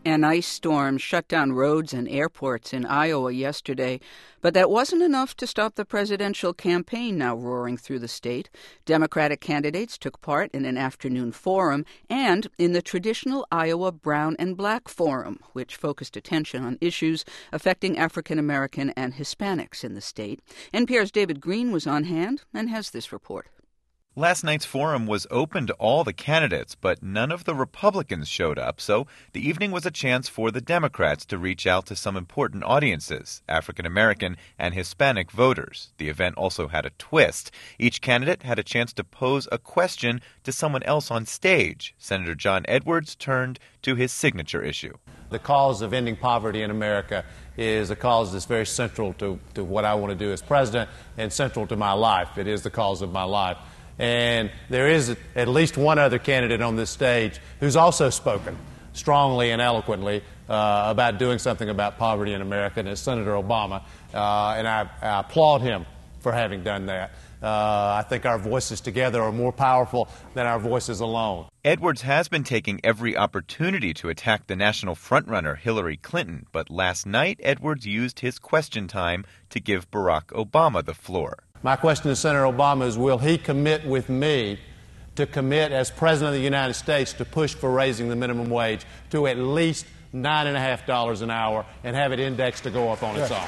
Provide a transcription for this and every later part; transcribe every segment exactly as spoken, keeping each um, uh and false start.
An ice storm shut down roads and airports in Iowa yesterday, but that wasn't enough to stop the presidential campaign now roaring through the state. Democratic candidates took part in an afternoon forum and in the traditional Iowa Brown and Black Forum, which focused attention on issues affecting African American and Hispanics in the state. N P R's David Green was on hand and has this report. Last night's forum was open to all the candidates, but none of the Republicans showed up, so the evening was a chance for the Democrats to reach out to some important audiences, African American and Hispanic voters. The event also had a twist. Each candidate had a chance to pose a question to someone else on stage. Senator John Edwards turned to his signature issue. The cause of ending poverty in America is a cause that's very central to, to what I want to do as president and central to my life. It is the cause of my life. And there is at least one other candidate on this stage who's also spoken strongly and eloquently uh, about doing something about poverty in America, and it's Senator Obama. Uh, and I, I applaud him for having done that. Uh, I think our voices together are more powerful than our voices alone. Edwards has been taking every opportunity to attack the national frontrunner Hillary Clinton, but last night Edwards used his question time to give Barack Obama the floor. My question to Senator Obama is, will he commit with me to commit as President of the United States to push for raising the minimum wage to at least nine and a half dollars an hour and have it indexed to go up on its own?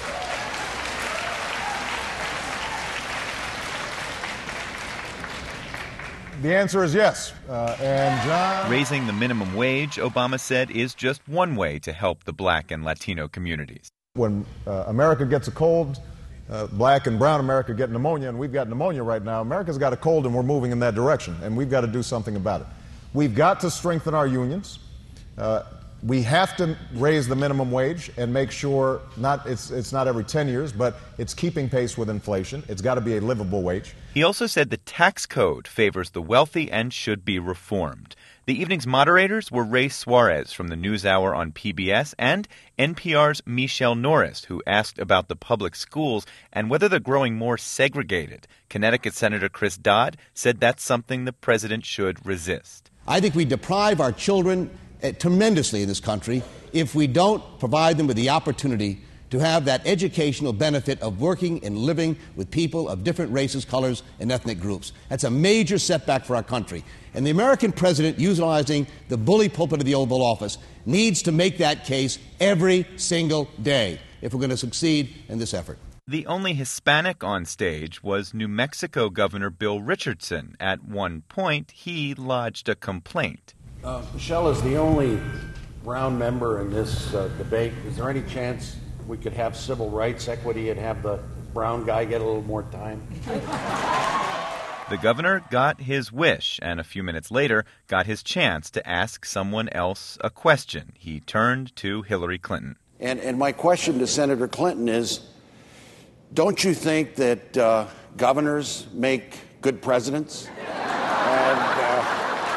The answer is yes. Uh, and John... Raising the minimum wage, Obama said, is just one way to help the Black and Latino communities. When uh, America gets a cold, uh, Black and brown America get pneumonia, and we've got pneumonia right now. America's got a cold, and we're moving in that direction, and we've got to do something about it. We've got to strengthen our unions. Uh, we have to raise the minimum wage and make sure not it's it's not every ten years, but it's keeping pace with inflation. It's got to be a livable wage. He also said the tax code favors the wealthy and should be reformed. The evening's moderators were Ray Suarez from the NewsHour on P B S and N P R's Michelle Norris, who asked about the public schools and whether they're growing more segregated. Connecticut Senator Chris Dodd said that's something the president should resist. I think we deprive our children uh, tremendously in this country if we don't provide them with the opportunity to have that educational benefit of working and living with people of different races, colors, and ethnic groups. That's a major setback for our country. And the American president, utilizing the bully pulpit of the Oval Office, needs to make that case every single day if we're going to succeed in this effort. The only Hispanic on stage was New Mexico Governor Bill Richardson. At one point, he lodged a complaint. Uh, Michelle is the only brown member in this uh, debate. Is there any chance we could have civil rights equity and have the brown guy get a little more time? The governor got his wish, and a few minutes later got his chance to ask someone else a question. He turned to Hillary Clinton. And, and my question to Senator Clinton is, don't you think that uh, governors make good presidents? and, uh...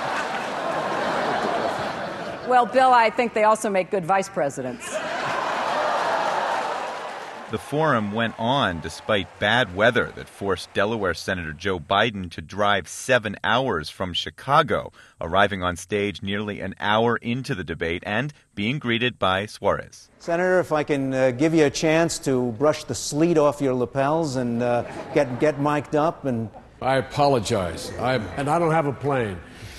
Well, Bill, I think they also make good vice presidents. The forum went on despite bad weather that forced Delaware Senator Joe Biden to drive seven hours from Chicago, arriving on stage nearly an hour into the debate and being greeted by Suarez. Senator, if I can uh, give you a chance to brush the sleet off your lapels and uh, get get mic'd up. and I apologize. I and I don't have a plane.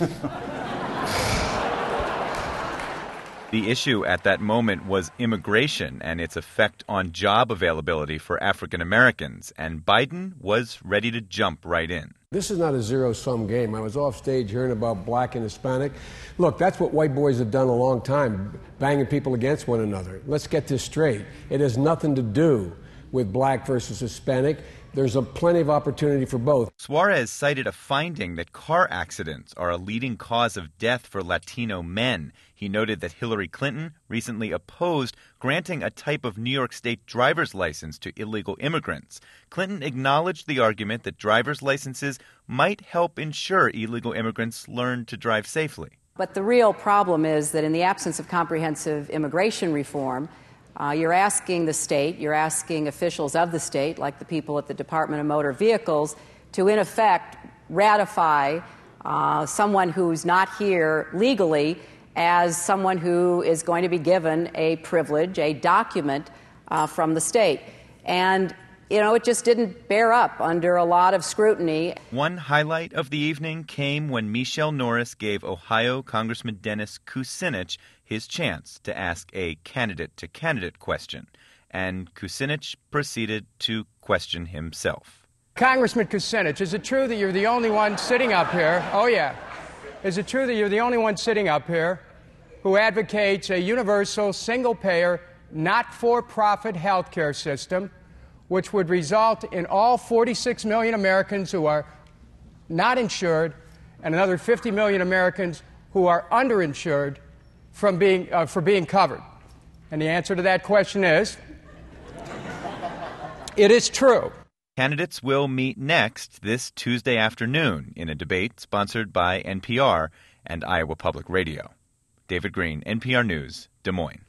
The issue at that moment was immigration and its effect on job availability for African Americans, and Biden was ready to jump right in. This is not a zero-sum game. I was off stage hearing about Black and Hispanic. Look, that's what white boys have done a long time, banging people against one another. Let's get this straight. It has nothing to do with Black versus Hispanic. There's a plenty of opportunity for both. Suarez cited a finding that car accidents are a leading cause of death for Latino men. He noted that Hillary Clinton recently opposed granting a type of New York State driver's license to illegal immigrants. Clinton acknowledged the argument that driver's licenses might help ensure illegal immigrants learn to drive safely. But the real problem is that in the absence of comprehensive immigration reform, Uh, you're asking the state, you're asking officials of the state, like the people at the Department of Motor Vehicles, to in effect ratify uh, someone who's not here legally as someone who is going to be given a privilege, a document uh, from the state. And, you know, it just didn't bear up under a lot of scrutiny. One highlight of the evening came when Michele Norris gave Ohio Congressman Dennis Kucinich his chance to ask a candidate-to-candidate question. And Kucinich proceeded to question himself. Congressman Kucinich, is it true that you're the only one sitting up here? Oh, yeah. Is it true that you're the only one sitting up here who advocates a universal, single-payer, not-for-profit health care system, which would result in all forty-six million Americans who are not insured and another fifty million Americans who are underinsured from being, uh, for being covered? And the answer to that question is, it is true. Candidates will meet next this Tuesday afternoon in a debate sponsored by N P R and Iowa Public Radio. David Green, N P R News, Des Moines.